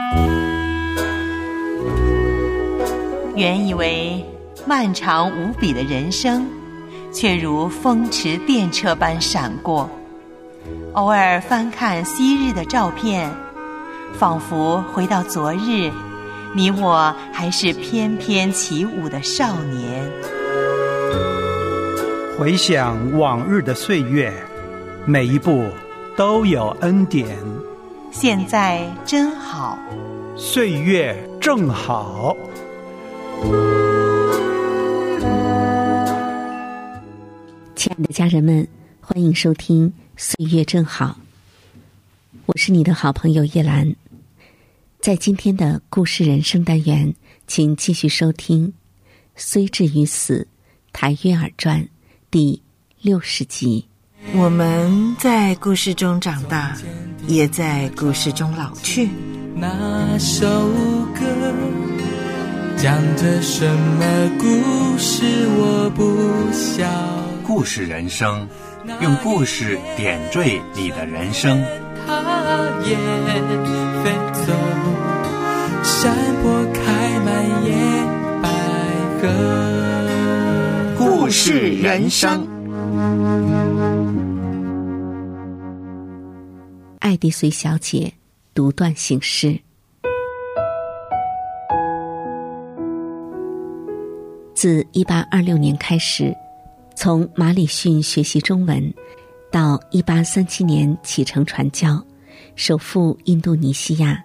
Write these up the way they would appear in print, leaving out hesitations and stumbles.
原以为漫长无比的人生，却如风驰电掣般闪过。偶尔翻看昔日的照片，仿佛回到昨日，你我还是翩翩起舞的少年。 回想往日的岁月，每一步都有恩典。 现在真好， 岁月正好。 亲爱的家人们，欢迎收听岁月正好，我是你的好朋友叶兰。在今天的故事人生单元，请继续收听《虽至于死》台约尔传第60集。 我们在故事中长大，也在故事中老去。 那首歌讲着什么故事我不晓。 故事人生，用故事点缀你的人生。 它也飞走，山坡开满野百合。 故事人生。 爱迪随小姐独断行事。自1826年开始，从马里逊学习中文，到1837年启程传教，首赴印度尼西亚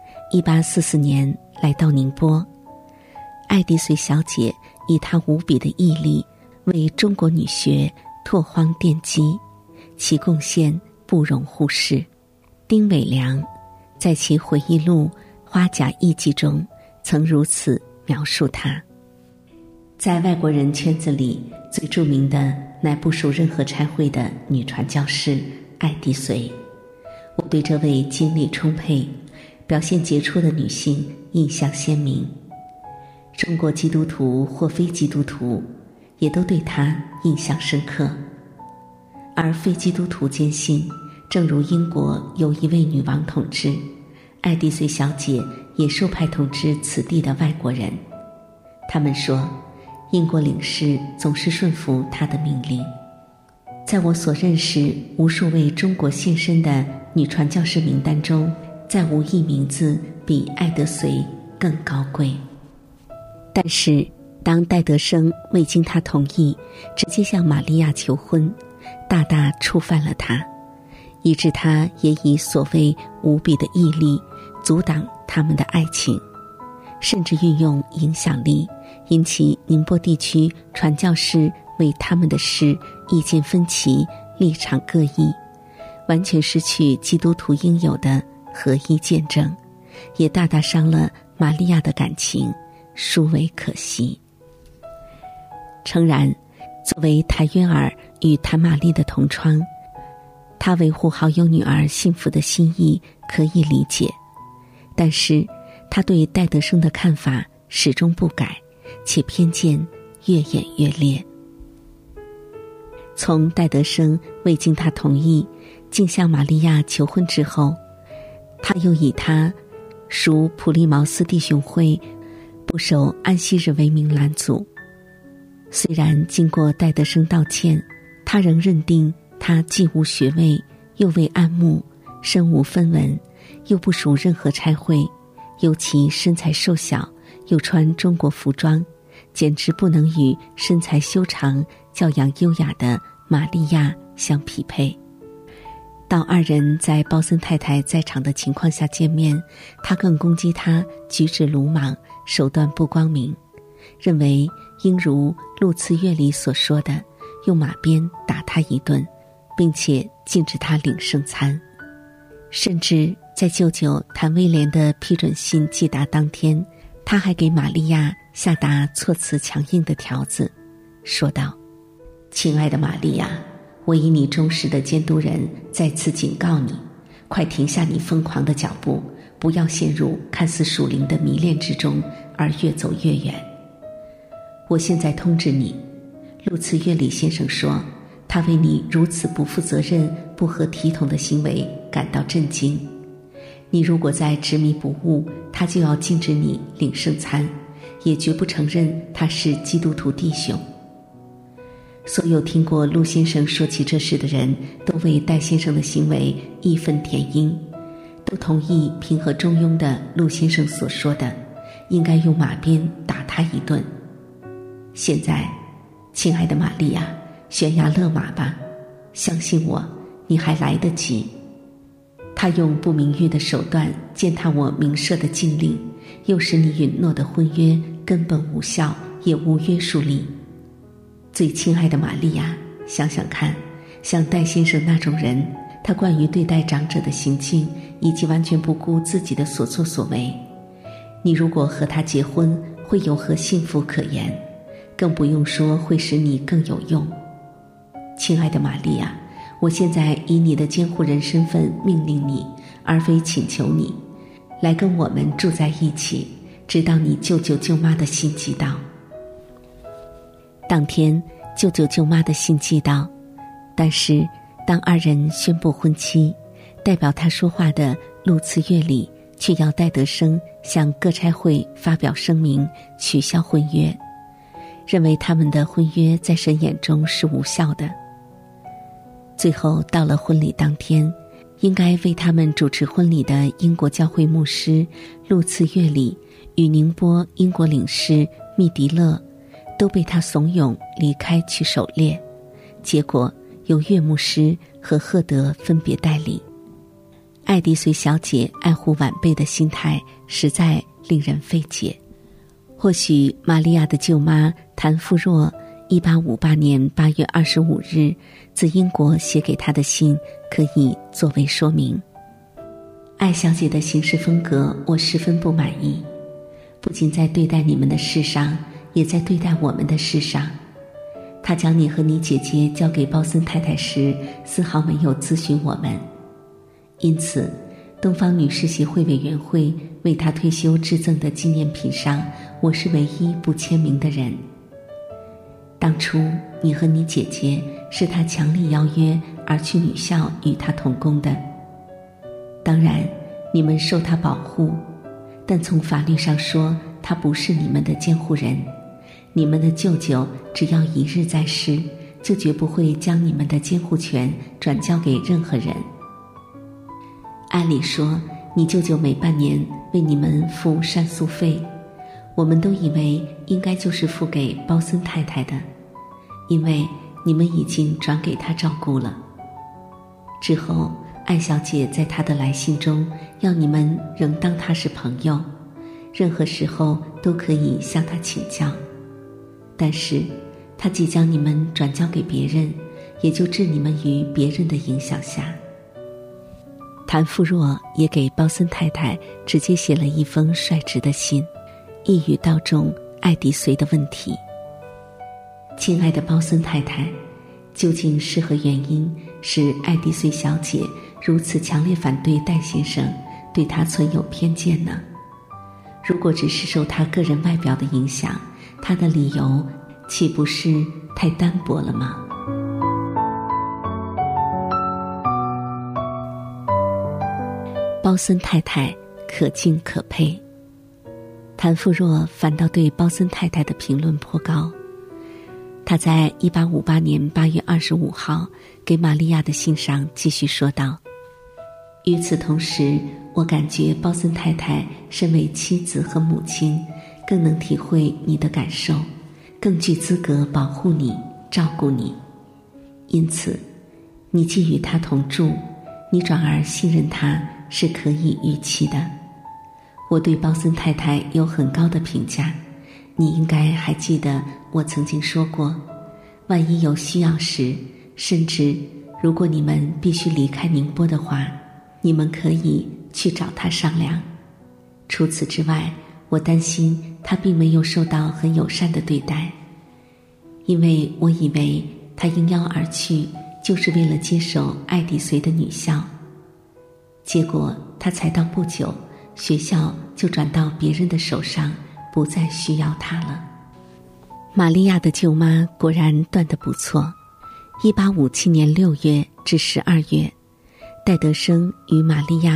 ，1844年来到宁波。爱迪随小姐以她无比的毅力为中国女学拓荒奠基，其贡献不容忽视。丁伟良在其回忆录《花甲艺记》中曾如此描述她：在外国人圈子里，最著名的乃不属任何差会的女传教士爱迪随。我对这位精力充沛、表现杰出的女性印象鲜明。中国基督徒或非基督徒也都对她印象深刻，而非基督徒坚信，正如英国有一位女王统治，爱迪随小姐也受派统治此地的外国人。他们说，英国领事总是顺服她的命令。在我所认识无数位中国献身的女传教士名单中，再无一名字比爱德随更高贵。但是当戴德生未经他同意直接向玛利亚求婚，大大触犯了他，以致他也以所谓无比的毅力阻挡他们的爱情，甚至运用影响力引起宁波地区传教士为他们的事意见分歧，立场各异，完全失去基督徒应有的合一见证，也大大伤了玛利亚的感情，殊为可惜。诚然，作为台约尔与谭玛丽的同窗，他维护好友女儿幸福的心意可以理解，但是他对戴德生的看法始终不改，且偏见越演越烈。从戴德生未经他同意竟向玛利亚求婚之后，他又以他属普利茅斯弟兄会不守安息日为名拦阻。虽然经过戴德生道歉，他仍认定他既无学位，又未按牧，身无分文，又不属任何差会，尤其身材瘦小，又穿中国服装，简直不能与身材修长、教养优雅的玛利亚相匹配。到二人在鲍森太太在场的情况下见面，他更攻击他举止鲁莽，手段不光明，认为应如路次月里所说的，用马鞭打他一顿，并且禁止他领圣餐。甚至在舅舅谭威廉的批准信寄达当天，他还给玛利亚下达措辞强硬的条子，说道：亲爱的玛利亚，我以你忠实的监督人再次警告你，快停下你疯狂的脚步，不要陷入看似属灵的迷恋之中而越走越远。我现在通知你，路次约里先生说，他为你如此不负责任、不合体统的行为感到震惊。 你如果再执迷不悟，他就要禁止你领圣餐，也绝不承认他是基督徒弟兄。所有听过陆先生说起这事的人，都为戴先生的行为义愤填膺，都同意平和中庸的陆先生所说的，应该用马鞭打他一顿。现在，亲爱的玛利亚，悬崖勒马吧，相信我，你还来得及。他用不名誉的手段践踏我明设的禁令，又使你允诺的婚约根本无效，也无约束力。最亲爱的玛利亚，想想看，像戴先生那种人，他关于对待长者的行径，以及完全不顾自己的所作所为，你如果和他结婚，会有何幸福可言？更不用说会使你更有用。亲爱的玛利亚，我现在以你的监护人身份命令你，而非请求你，来跟我们住在一起，直到你舅舅舅妈的信寄到。当天，舅舅舅妈的信寄到，但是当二人宣布婚期，代表他说话的陆次月里却要戴德生向各差会发表声明，取消婚约，认为他们的婚约在神眼中是无效的。最后到了婚礼当天，应该为他们主持婚礼的英国教会牧师陆次月里与宁波英国领事密迪勒都被他怂恿离开去狩猎，结果由岳牧师和赫德分别代理。爱迪随小姐爱护晚辈的心态实在令人费解。或许玛利亚的舅妈谭富若1858年8月25日自英国写给她的信可以作为说明。艾小姐的行事风格我十分不满意，不仅在对待你们的事上，也在对待我们的事上。她将你和你姐姐交给鲍森太太时，丝毫没有咨询我们。因此，东方女士协会委员会为她退休致赠的纪念品上，我是唯一不签名的人。当初你和你姐姐是她强力邀约而去女校与她同工的，当然你们受她保护，但从法律上说，她不是你们的监护人。你们的舅舅只要一日在世，就绝不会将你们的监护权转交给任何人。按理说，你舅舅每半年为你们付赡宿费，我们都以为应该就是付给鲍森太太的，因为你们已经转给他照顾了。之后，艾小姐在她的来信中要你们仍当她是朋友，任何时候都可以向她请教。但是，她即将你们转交给别人，也就置你们于别人的影响下。谭富若也给鲍森太太直接写了一封率直的信，一语道中爱迪随的问题。亲爱的鲍森太太，究竟是何原因使爱迪随小姐如此强烈反对戴先生，对他存有偏见呢？如果只是受他个人外表的影响，他的理由岂不是太单薄了吗？鲍森太太可敬可佩。谭富若反倒对鲍森太太的评论颇高。他在1858年8月25号给玛利亚的信上继续说道：与此同时，我感觉鲍森太太身为妻子和母亲，更能体会你的感受，更具资格保护你，照顾你。因此，你既与他同住，你转而信任他是可以预期的。我对鲍森太太有很高的评价，你应该还记得我曾经说过，万一有需要时，甚至如果你们必须离开宁波的话，你们可以去找他商量。除此之外，我担心他并没有受到很友善的对待，因为我以为他应邀而去就是为了接手爱迪随的女校，结果他才到不久，学校就转到别人的手上，不再需要他了。玛利亚的舅妈果然断得不错。1857年6月至12月，戴德生与玛利亚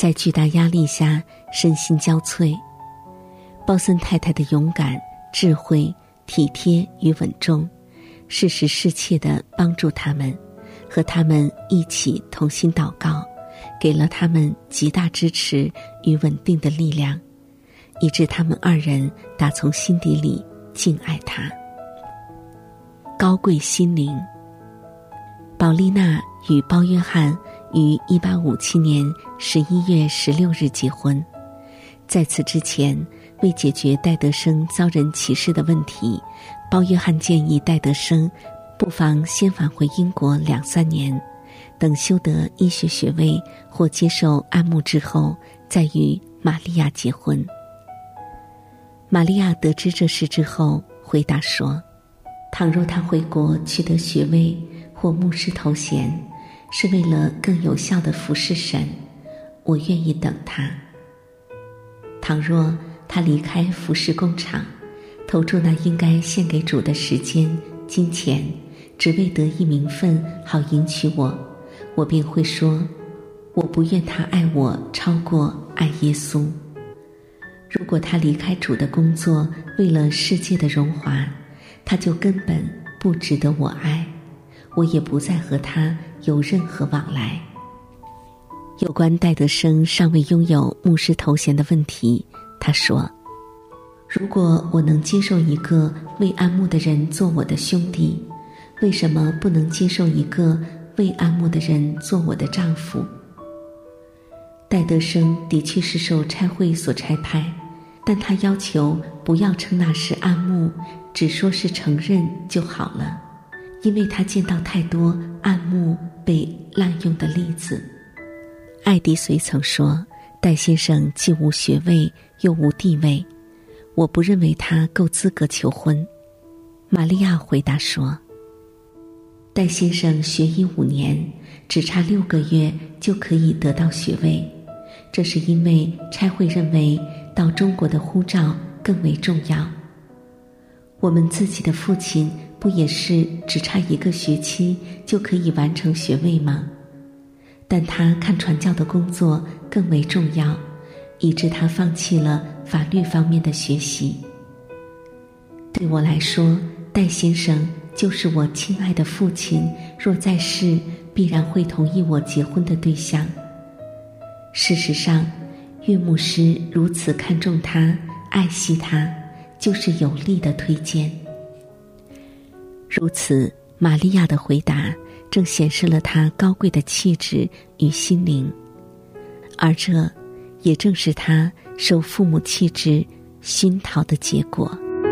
在巨大压力下身心交瘁。鲍森太太的勇敢、智慧、体贴与稳重，适时适切地帮助他们，和他们一起同心祷告，给了他们极大支持与稳定的力量，以致他们2人打从心底里敬爱他。高贵心灵。保利娜与包约翰于1857年11月16日结婚。在此之前，为解决戴德生遭人歧视的问题，包约翰建议戴德生不妨先返回英国2-3年，等修得医学学位或接受按牧之后，再与玛利亚结婚。玛利亚得知这事之后，回答说，倘若他回国取得学位或牧师头衔，是为了更有效地服侍神，我愿意等他。倘若他离开服侍工厂，投注那应该献给主的时间、金钱，只为得一名分好迎娶我，我便会说，我不愿他爱我超过爱耶稣。如果他离开主的工作，为了世界的荣华，他就根本不值得我爱，我也不再和他有任何往来。有关戴德生尚未拥有牧师头衔的问题，他说，如果我能接受一个未按牧的人做我的兄弟，为什么不能接受一个未按牧的人做我的丈夫？戴德生的确是受差会所差派，但他要求不要称那是按牧，只说是承认就好了，因为他见到太多按牧被滥用的例子。爱迪随曾说，戴先生既无学位又无地位，我不认为他够资格求婚。玛利亚回答说，戴先生学医5年，只差6个月就可以得到学位，这是因为差会认为到中国的护照更为重要。我们自己的父亲不也是只差1个学期就可以完成学位吗？但他看传教的工作更为重要，以致他放弃了法律方面的学习。对我来说，戴先生就是我亲爱的父亲，若在世必然会同意我结婚的对象。事实上，岳牧师如此看重他、爱惜他，就是有力的推荐。如此，玛利亚的回答正显示了他高贵的气质与心灵，而这也正是他受父母气质熏陶的结果。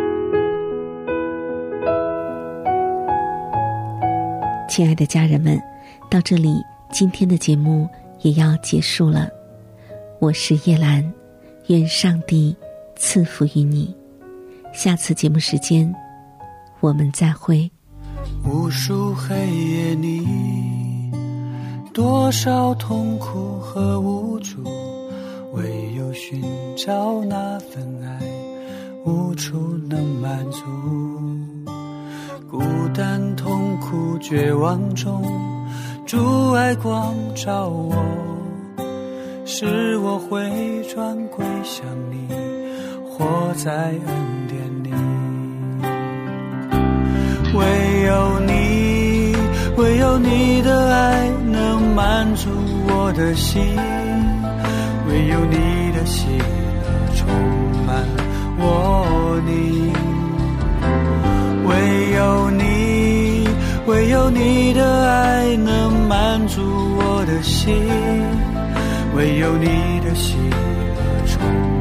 亲爱的家人们，到这里今天的节目也要结束了。我是叶兰，愿上帝赐福于你。下次节目时间我们再会。 无数黑夜里，多少痛苦和无助，唯有寻找那份爱，无处能满足。孤单痛苦绝望中，主爱光照我，使我回转归向你，活在恩典里。唯有你，唯有你的爱能满足我的心，唯有你的喜乐充满我灵。唯有你，唯有你的爱能满足我的心，唯有你的喜乐充满